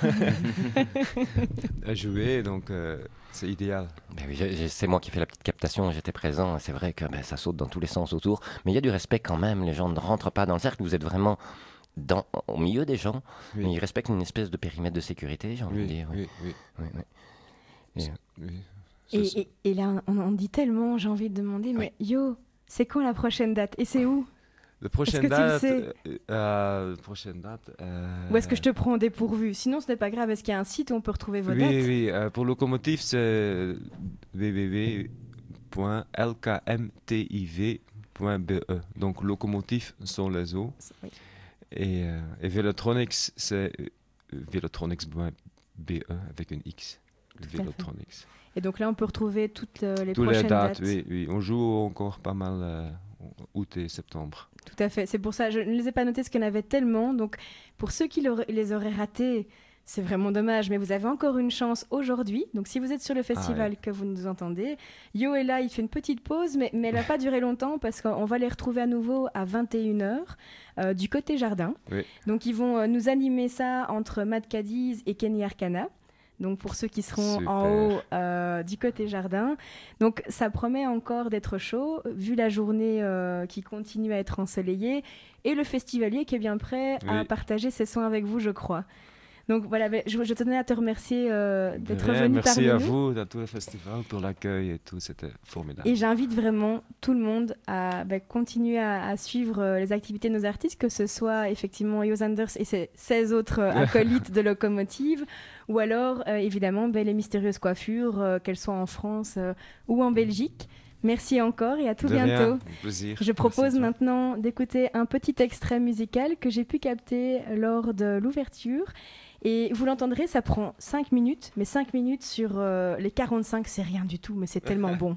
à jouer, donc euh, c'est idéal. Ben oui, j'ai- j'ai- c'est moi qui fais la petite captation, j'étais présent, et c'est vrai que ben, ça saute dans tous les sens autour. Mais il y a du respect quand même, les gens ne rentrent pas dans le cercle, vous êtes vraiment dans, au milieu des gens, Oui. mais ils respectent une espèce de périmètre de sécurité, j'ai envie de Oui, dire. Oui. oui, oui. Oui, oui. Et, oui. Ça, Et, c'est- et- et là, on en dit tellement, j'ai envie de demander, mais yo, c'est quand la prochaine date et c'est où? La prochaine que tu le date, sais euh, euh, la prochaine date. euh, Ou est-ce que je te prends au dépourvu? Sinon, ce n'est pas grave. Est-ce qu'il y a un site où on peut retrouver vos Oui, dates? oui. euh, pour Locomotive, c'est w w w point l k m t i v point b e. Donc Locomotive sont les eaux. Oui. Et, euh, et Velotronics, c'est euh, velotronics point b e avec une X. Tout à fait. Velotronics. Et donc là, on peut retrouver toutes euh, les Toutes les prochaines dates, dates. oui, oui. On joue encore pas mal euh, août et septembre. Tout à fait. C'est pour ça, je ne les ai pas notés parce qu'il y en avait tellement. Donc, pour ceux qui l'auraient- les auraient ratés, c'est vraiment dommage. Mais vous avez encore une chance aujourd'hui. Donc, si vous êtes sur le festival, ouais. que vous nous entendez, Yo est là, il fait une petite pause, mais, mais elle n'a pas duré longtemps parce qu'on va les retrouver à nouveau à vingt et une heures euh, du côté jardin. Oui. Donc, ils vont euh, nous animer ça entre Matt Cadiz et Kenny Arcana. Donc, pour ceux qui seront Super. en haut euh, du côté jardin. Donc, ça promet encore d'être chaud, vu la journée euh, qui continue à être ensoleillée, et le festivalier qui est bien prêt à Oui. partager ses soins avec vous, je crois. Donc, voilà, ben, je, je tenais à te remercier euh, De d'être rien, venu merci parmi à nous. vous, à tout le festival, pour l'accueil et tout. C'était formidable. Et j'invite vraiment tout le monde à ben, continuer à, à suivre euh, les activités de nos artistes, que ce soit effectivement Yo Zanders et ses seize autres euh, acolytes de Locomotive, ou alors euh, évidemment ben, les mystérieuses coiffures, euh, qu'elles soient en France euh, ou en Belgique. Merci encore et à tout De rien, bientôt. un plaisir. Je propose Merci à toi. maintenant d'écouter un petit extrait musical que j'ai pu capter lors de l'ouverture. Et vous l'entendrez, ça prend cinq minutes, mais cinq minutes sur euh, les quarante-cinq, c'est rien du tout, mais c'est tellement bon.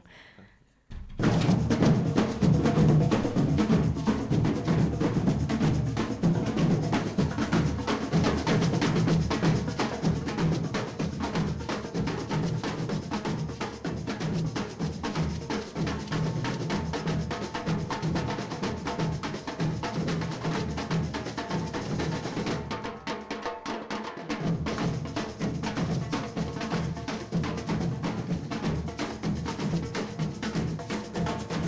Thank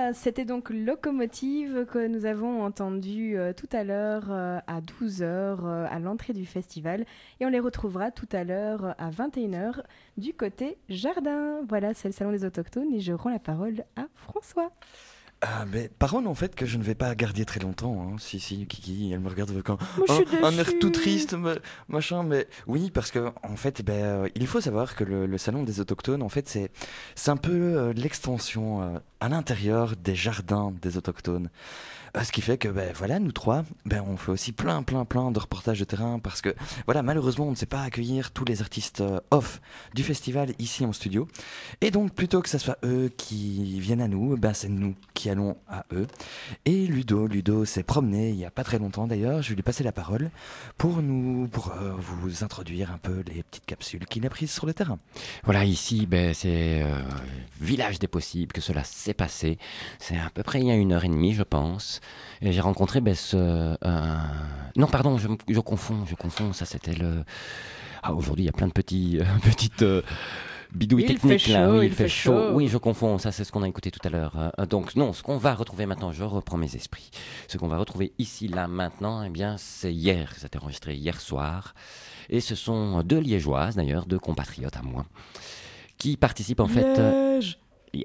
Voilà, c'était donc Locomotive que nous avons entendu euh, tout à l'heure euh, à douze heures euh, à l'entrée du festival. Et on les retrouvera tout à l'heure euh, à vingt et une heures du côté jardin. Voilà, c'est le Salon des Autochtones et je rends la parole à François. Ah, mais parole en fait que je ne vais pas garder très longtemps. Hein. Si, si, Kiki, elle me regarde avec un, Moi, je suis un, un air déçue. tout triste, me- machin. Mais oui, parce que en fait, ben, euh, il faut savoir que le, le salon des autochtones, en fait, c'est c'est un peu euh, l'extension euh, à l'intérieur des jardins des autochtones. Euh, ce qui fait que, ben voilà, nous trois, ben on fait aussi plein, plein, plein de reportages de terrain parce que, voilà, malheureusement, on ne sait pas accueillir tous les artistes euh, off du festival ici en studio. Et donc, plutôt que ce soit eux qui viennent à nous, ben c'est nous qui allons à eux. Et Ludo, Ludo s'est promené il y a pas très longtemps d'ailleurs. Je lui ai passé la parole pour nous, pour euh, vous introduire un peu les petites capsules qu'il a prises sur le terrain. Voilà, ici, ben, c'est euh, village des possibles que cela s'est passé. C'est à peu près il y a une heure et demie, je pense. Et j'ai rencontré ben, ce... euh, Non, pardon, je, je confonds, je confonds. Ça, c'était le... Ah, aujourd'hui, il y a plein de petits, euh, petites euh, bidouilles Il techniques. fait là. chaud, Oui, il fait chaud. Oui, je confonds. Ça, c'est ce qu'on a écouté tout à l'heure. Euh, donc, non, ce qu'on va retrouver maintenant, je reprends mes esprits. Ce qu'on va retrouver ici, là, maintenant, eh bien, c'est hier. Ça a été enregistré hier soir. Et ce sont deux Liégeoises, d'ailleurs, deux compatriotes à moi, qui participent en fait... euh, Liège.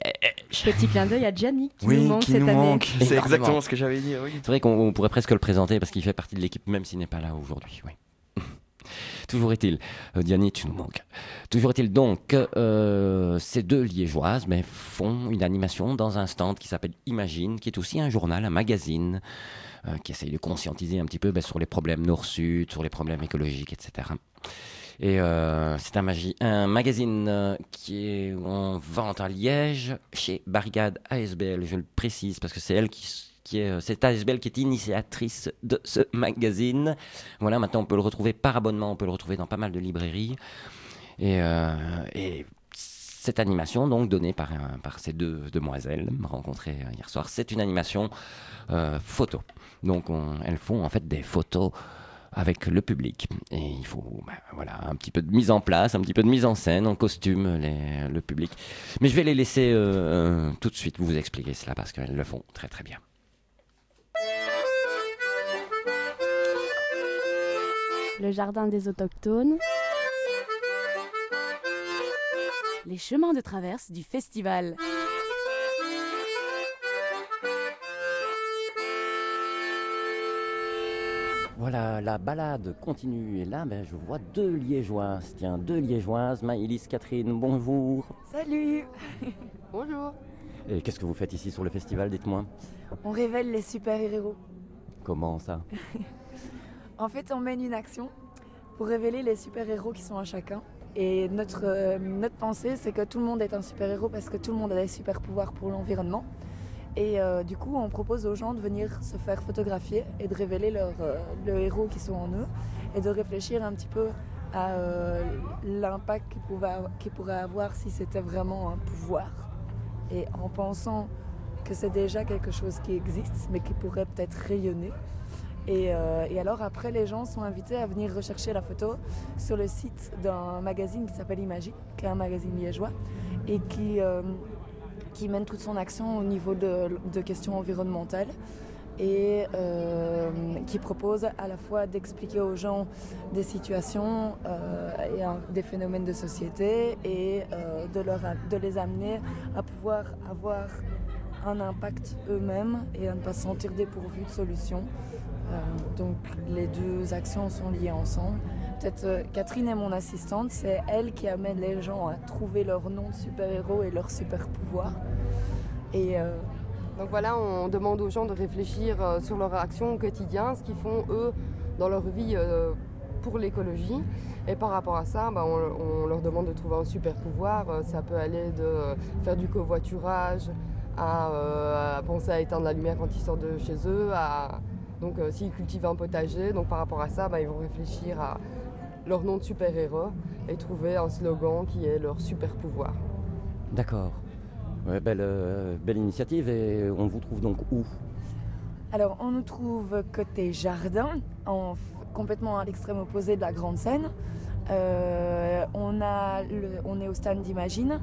Petit clin d'œil à Gianni qui Oui, nous manque qui cette nous année. manque. C'est Énormément. exactement ce que j'avais dit. Oui. C'est vrai qu'on on pourrait presque le présenter parce qu'il fait partie de l'équipe, même s'il n'est pas là aujourd'hui. Oui. Toujours est-il, euh, Diane, tu nous manques. Toujours est-il donc, euh, ces deux Liégeoises mais, font une animation dans un stand qui s'appelle Imagine, qui est aussi un journal, un magazine, euh, qui essaye de conscientiser un petit peu ben, sur les problèmes nord-sud, sur les problèmes écologiques, et cetera. Et euh, c'est un, magi- un magazine euh, qui est en vente à Liège, chez Barricade A S B L, je le précise, parce que c'est elle qui... qui est, c'est A S B L qui est initiatrice de ce magazine. Voilà, maintenant on peut le retrouver par abonnement, on peut le retrouver dans pas mal de librairies. Et, euh, et cette animation, donc donnée par, euh, par ces deux demoiselles rencontrées euh, hier soir, c'est une animation euh, photo. Donc on- elles font en fait des photos avec le public. Et il faut ben, voilà, un petit peu de mise en place, un petit peu de mise en scène, en costume, les, le public. Mais je vais les laisser euh, euh, tout de suite vous expliquer cela parce qu'elles le font très très bien. Le jardin des autochtones. Les chemins de traverse du festival. Voilà, la balade continue. Et là, ben, je vois deux Liégeoises. Tiens, deux Liégeoises. Maëlys, Catherine, bonjour. Salut. Bonjour. Et qu'est-ce que vous faites ici sur le festival, dites-moi? On révèle les super-héros. Comment ça? En fait, on mène une action pour révéler les super-héros qui sont à chacun. Et notre, euh, notre pensée, c'est que tout le monde est un super-héros parce que tout le monde a des super-pouvoirs pour l'environnement. Et euh, du coup, on propose aux gens de venir se faire photographier et de révéler leur, euh, le héros qui sont en eux et de réfléchir un petit peu à euh, l'impact qu'ils pouvaient- qu'ils pourraient avoir si c'était vraiment un pouvoir. Et en pensant que c'est déjà quelque chose qui existe, mais qui pourrait peut-être rayonner. Et, euh, et alors après, les gens sont invités à venir rechercher la photo sur le site d'un magazine qui s'appelle Imagine, qui est un magazine liégeois, et qui, euh, qui mène toute son action au niveau de, de questions environnementales, et euh, qui propose à la fois d'expliquer aux gens des situations euh, et un- des phénomènes de société, et euh, de, leur, a- de les amener à pouvoir avoir un impact eux-mêmes et à ne pas se sentir dépourvus de solutions. Euh, donc les deux actions sont liées ensemble. Peut-être euh, Catherine est mon assistante, c'est elle qui amène les gens à trouver leur nom de super-héros et leur super-pouvoir. Et euh, Donc voilà, on demande aux gens de réfléchir euh, sur leur action au quotidien, ce qu'ils font eux dans leur vie euh, pour l'écologie. Et par rapport à ça, bah, on, on leur demande de trouver un super pouvoir. Euh, Ça peut aller de euh, faire du covoiturage, à, euh, à penser à éteindre la lumière quand ils sortent de chez eux, à, donc euh, s'ils cultivent un potager. Donc par rapport à ça, bah, ils vont réfléchir à leur nom de super-héros et trouver un slogan qui est leur super pouvoir. D'accord. Ouais, belle, euh, belle initiative. Et on vous trouve donc où? alors on nous trouve côté jardin, en, f- complètement à l'extrême opposé de la grande scène. Euh, on, a le- on est au stand d'Imagine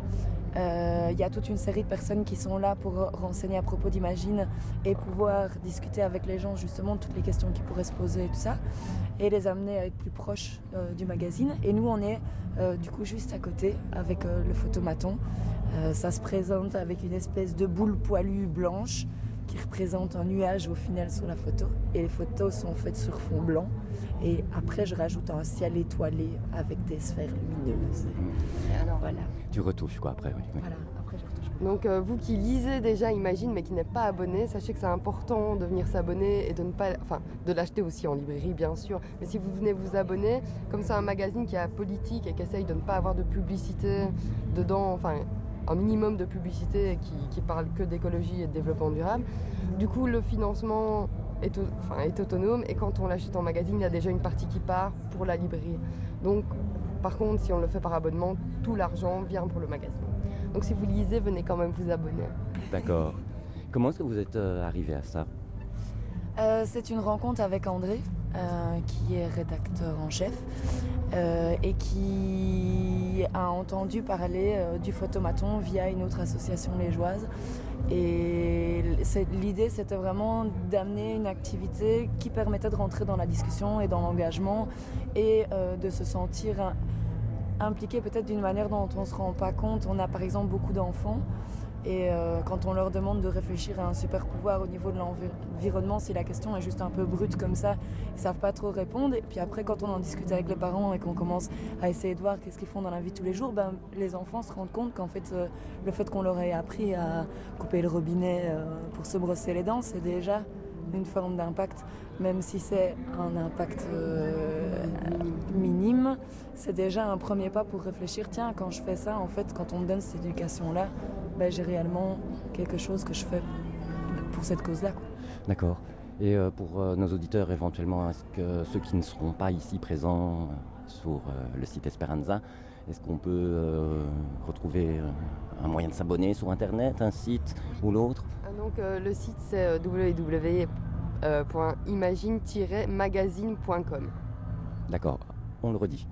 Euh, il y a toute une série de personnes qui sont là pour renseigner à propos d'Imagine et pouvoir discuter avec les gens justement de toutes les questions qui pourraient se poser et tout ça, et les amener à être plus proches euh, du magazine. Et nous, on est euh, du coup juste à côté avec euh, le photomaton. Euh, ça se présente avec une espèce de boule poilue blanche qui représente un nuage au final sur la photo. Et les photos sont faites sur fond blanc. Et après, je rajoute un ciel étoilé avec des sphères lumineuses. Et alors, voilà. Tu retouches quoi après, oui. Voilà, après je retouche. Donc euh, vous qui lisez déjà Imagine mais qui n'êtes pas abonné, sachez que c'est important de venir s'abonner et de ne pas, enfin de l'acheter aussi en librairie bien sûr, mais si vous venez vous abonner, comme c'est un magazine qui est politique et qui essaye de ne pas avoir de publicité dedans, enfin un minimum de publicité qui, qui parle que d'écologie et de développement durable, du coup le financement est, au, enfin, est autonome et quand on l'achète en magazine, il y a déjà une partie qui part pour la librairie. Donc par contre, si on le fait par abonnement, tout l'argent vient pour le magazine. Donc si vous lisez, venez quand même vous abonner. D'accord. Comment est-ce que vous êtes euh, arrivé à ça? euh, C'est une rencontre avec André, euh, qui est rédacteur en chef, euh, et qui a entendu parler euh, du photomaton via une autre association liégeoise. Et l'idée, c'était vraiment d'amener une activité qui permettait de rentrer dans la discussion et dans l'engagement et euh, de se sentir un, impliqué peut-être d'une manière dont on ne se rend pas compte. On a par exemple beaucoup d'enfants et euh, quand on leur demande de réfléchir à un super pouvoir au niveau de l'environnement, si la question est juste un peu brute comme ça, ils ne savent pas trop répondre. Et puis après, quand on en discute avec les parents et qu'on commence à essayer de voir qu'est-ce qu'ils font dans la vie de tous les jours, ben, les enfants se rendent compte qu'en fait, euh, le fait qu'on leur ait appris à couper le robinet euh, pour se brosser les dents, c'est déjà une forme d'impact, même si c'est un impact euh, minime, c'est déjà un premier pas pour réfléchir, tiens, quand je fais ça, en fait, quand on me donne cette éducation-là, ben, j'ai réellement quelque chose que je fais pour cette cause-là. Quoi. D'accord. Et euh, pour euh, nos auditeurs, éventuellement, est-ce que ceux qui ne seront pas ici présents euh, sur euh, le site Esperanza, est-ce qu'on peut euh, retrouver euh, un moyen de s'abonner sur Internet, un site ou l'autre? Donc euh, le site c'est w w w point imagine tiret magazine point com. D'accord, on le redit.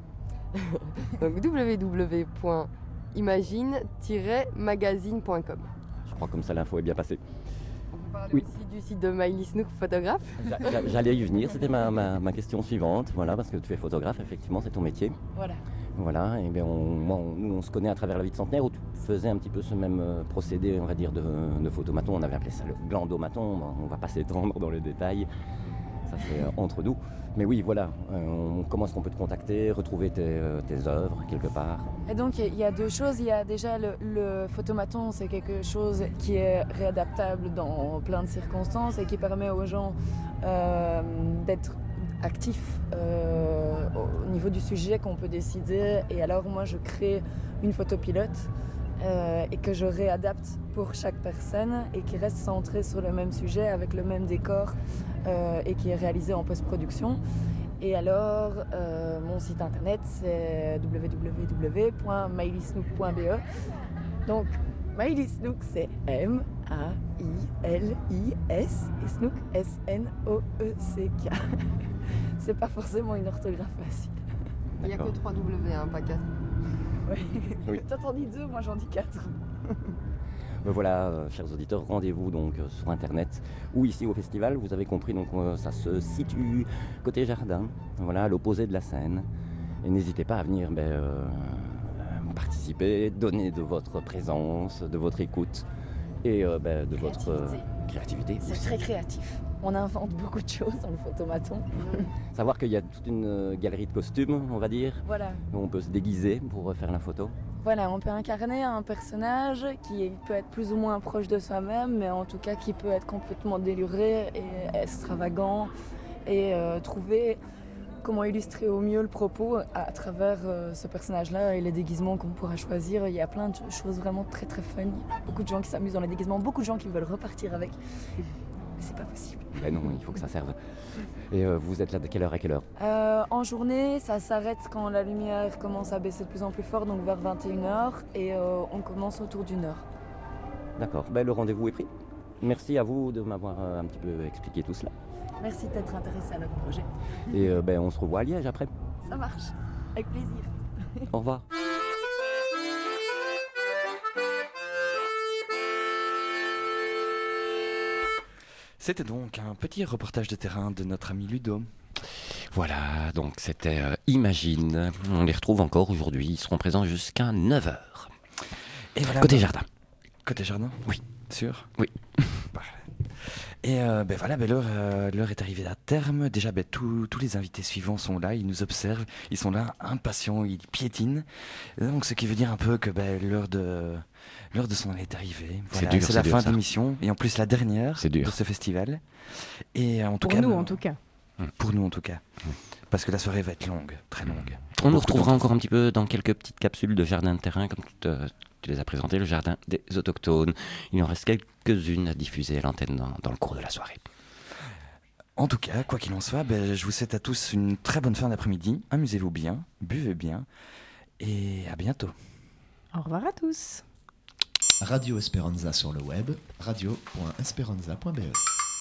Donc w w w point imagine tiret magazine point com. Je crois comme ça l'info est bien passée. On peut parler Oui. aussi du site de Maëlys Snook, photographe. J'a- J'allais y venir, c'était ma, ma, ma question suivante, voilà, parce que tu es photographe, effectivement, c'est ton métier. Voilà. Voilà, et bien on, moi, on- nous on se connaît à travers la vie de Centenaire où tu faisais un petit peu ce même euh, procédé, on va dire, de, de photomaton. On avait appelé ça le glandomaton, bon, on va pas s'étendre dans les détails, ça c'est euh, entre nous. Mais oui, voilà, euh, on- comment est-ce qu'on peut te contacter, retrouver tes, euh, tes œuvres quelque part? Et donc il y a deux choses, il y a déjà le, le photomaton, c'est quelque chose qui est réadaptable dans plein de circonstances et qui permet aux gens euh, d'être actifs euh, au niveau du sujet qu'on peut décider. Et alors moi je crée une photo pilote euh, et que je réadapte pour chaque personne et qui reste centrée sur le même sujet avec le même décor euh, et qui est réalisé en post-production. Et alors, euh, mon site internet, c'est w w w point maëlysnook point b e. Donc, Maëlys Snook, c'est M A I L I S et Snook, S N O E C K. C'est pas forcément une orthographe facile. Il n'y a que trois W, hein, pas quatre. Oui. Oui. Toi, t'en dis deux, moi j'en dis quatre. Ben voilà, euh, chers auditeurs, rendez-vous donc euh, sur Internet ou ici au festival. Vous avez compris, donc euh, ça se situe côté jardin, voilà, à l'opposé de la scène. Et n'hésitez pas à venir ben, euh, participer, donner de votre présence, de votre écoute et euh, ben, de votre euh, créativité. C'est très créatif. On invente beaucoup de choses dans le photomaton. Savoir qu'il y a toute une euh, galerie de costumes, on va dire, Voilà. où on peut se déguiser pour faire la photo. Voilà, on peut incarner un personnage qui peut être plus ou moins proche de soi-même, mais en tout cas qui peut être complètement déluré et extravagant, et euh, trouver comment illustrer au mieux le propos à travers euh, ce personnage-là et les déguisements qu'on pourra choisir. Il y a plein de choses vraiment très très fun. Il y a beaucoup de gens qui s'amusent dans les déguisements, beaucoup de gens qui veulent repartir avec. Mais c'est pas possible. Ben non, il faut que ça serve. Et euh, vous êtes là de quelle heure à quelle heure? Euh, en journée, ça s'arrête quand la lumière commence à baisser de plus en plus fort, donc vers vingt et une heures, et euh, on commence autour d'une heure. D'accord, ben, le rendez-vous est pris. Merci à vous de m'avoir euh, un petit peu expliqué tout cela. Merci d'être intéressé à notre projet. Et euh, ben, on se revoit à Liège après. Ça marche, avec plaisir. Au revoir. C'était donc un petit reportage de terrain de notre ami Ludo. Voilà, donc c'était euh, Imagine. On les retrouve encore aujourd'hui. Ils seront présents jusqu'à neuf heures. Et voilà, Côté bah, jardin. Côté jardin? Oui. Sûr? Oui. Parfait. Et euh, ben voilà, ben l'heure, euh, l'heure est arrivée à terme. Déjà, ben, tous tous les invités suivants sont là, ils nous observent, ils sont là, impatients, ils piétinent. Et donc, ce qui veut dire un peu que ben, l'heure de l'heure de son est arrivée. Voilà, C'est dur, c'est c'est la dur, fin ça. de l'émission, et en plus la dernière C'est dur. de ce festival. Et euh, en tout Pour cas, nous, ben, en tout cas. pour nous en tout cas, parce que la soirée va être longue, très longue. On nous Beaucoup retrouvera d'entre- encore un petit peu dans quelques petites capsules de jardin de terrain, comme tu, te- tu les as présentées, le jardin des autochtones. Il en reste quelques-unes à diffuser à l'antenne dans, dans le cours de la soirée. En tout cas, quoi qu'il en soit, ben, je vous souhaite à tous une très bonne fin d'après-midi. Amusez-vous bien, buvez bien, et à bientôt. Au revoir à tous. Radio Esperanza sur le web, radio point esperanza point b e.